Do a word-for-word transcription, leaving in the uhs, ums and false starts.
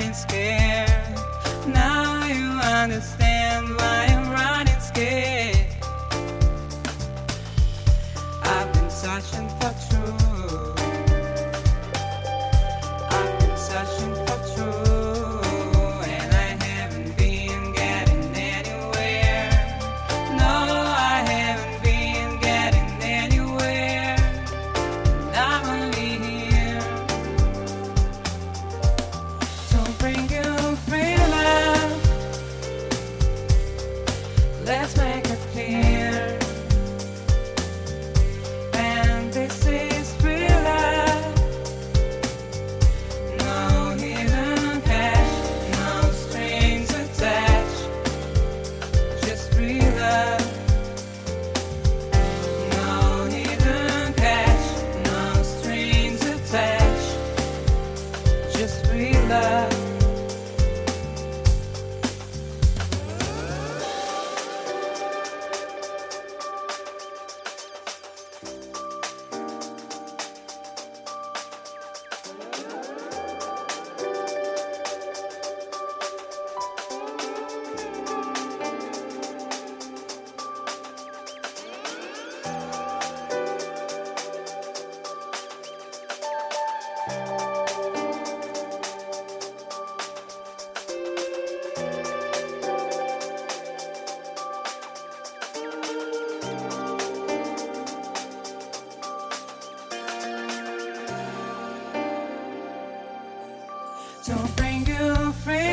running scared. Now you understand why I'm running scared. I've been searching for truth. I've been searching for truth, and I haven't been getting anywhere. No, I haven't been getting anywhere. And I'm only here to bring you free love. Let's make it clear. And this is free love. No hidden cash, no strings attached. Just free love. No hidden cash, no strings attached. Just free love. To bring you free